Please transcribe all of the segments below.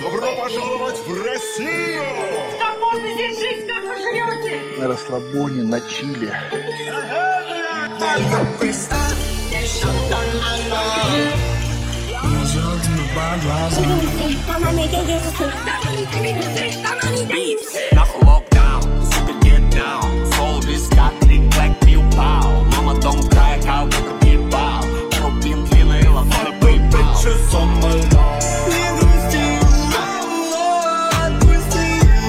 Добро пожаловать в Россию! Как можно здесь жить, как вы живете? На расслабоне, на чиле. Нахуй локдаун, сука, get down. Фол виска, клик-клэк, пиу-пау. Мама дом края, как будто пипал. Рубин длинный, лавоны, пейпал. Не грусти, отпусти.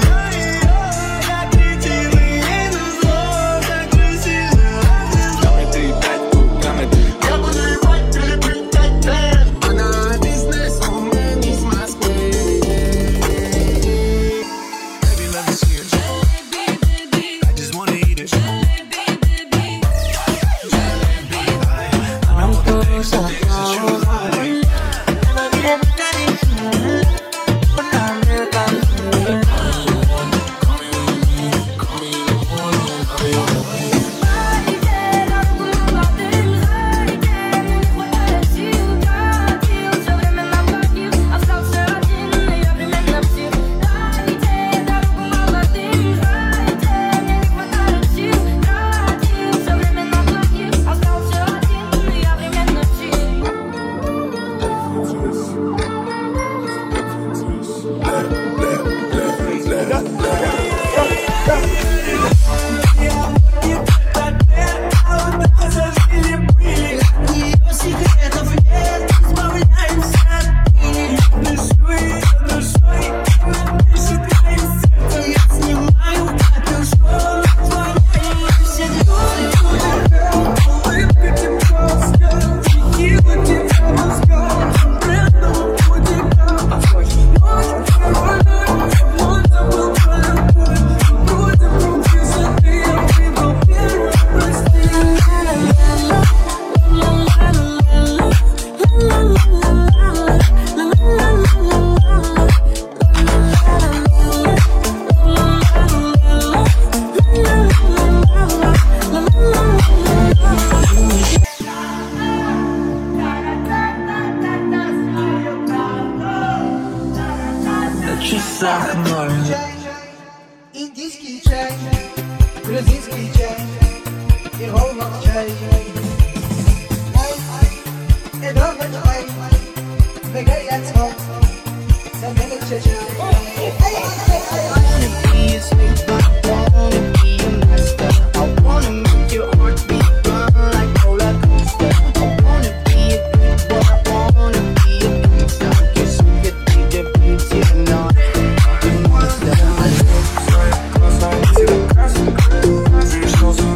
Я кретин, и это зло, так красиво. Комеди, 5 куб, комеди. Я буду ебать, перепрыгать, блядь. Она бизнес-вумен из Москвы. Baby, let me see it. I just wanna eat it. I'm close up now. Часах ноль. Индийский чай, грузинский чай и голубой чай. Это чай, бегает свой, самый чай. Что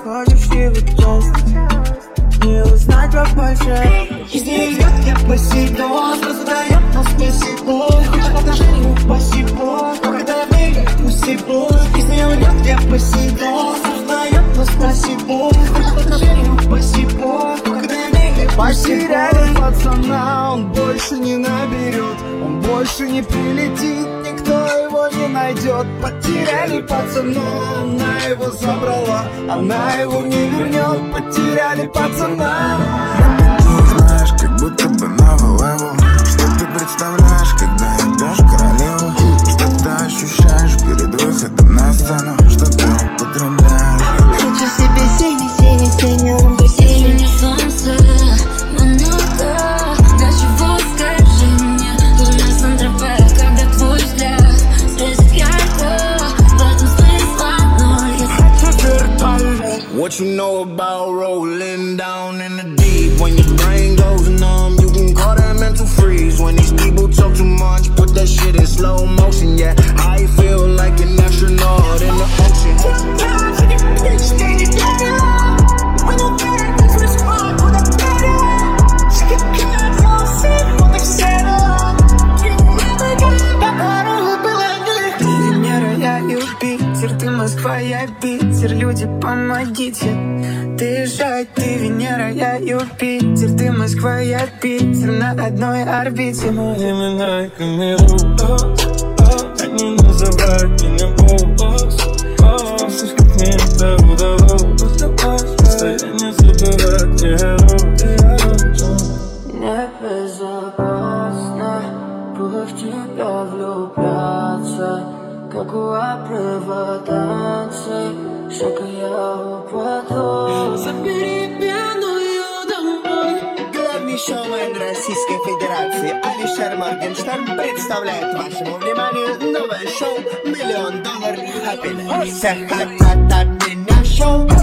сходишь и в часть, не узнать побольше. Из нее идет я посейдон, просто дает, но спасибо. Хочет отношений, спасибо. Когда я выиграю, спасибо. Из нее идет я посейдон, просто дает, но спасибо. Хочет отношений, спасибо. Когда я выиграю, Потеряли пацана, он больше не наберет, он больше не прилетит, никто его не найдет. Потеряли пацана, она его забрала, она его не вернет. Потеряли пацана. Ты знаешь, как будто бы новый левел. Что ты представляешь, когда идешь в королеву? Что ты ощущаешь перед выходом на сцену? Что ты употребляешь? Хочу себе синий лампы, синее солнце. Много, для чего, скажи мне? У нас антропе, когда твой взгляд светит ярко. В этом смысла, но я хочу вертолет. What you know about rolling down in the deep? When your brain goes numb, you can call that mental freeze. When these people talk too much, put that shit in slow motion. Yeah, I feel like an astronaut in the ocean. Ты Москва, я Питер, люди, помогите дышать. Ты Венера, я Юпитер, ты Москва, я Питер, на одной орбите. Мои имена и камеру, они называют меня босс. Слышь, как мне это удалось, постоянно забывать герой. Небезопасно было в тебя влюбляться, как у обрыва танцы, шаг и я упаду. Забери пьяную домой. Главный шоумен Российской Федерации Алишер Моргенштерн представляет вашему вниманию новое шоу $1 Million Happiness. Все хотят от меня шоу.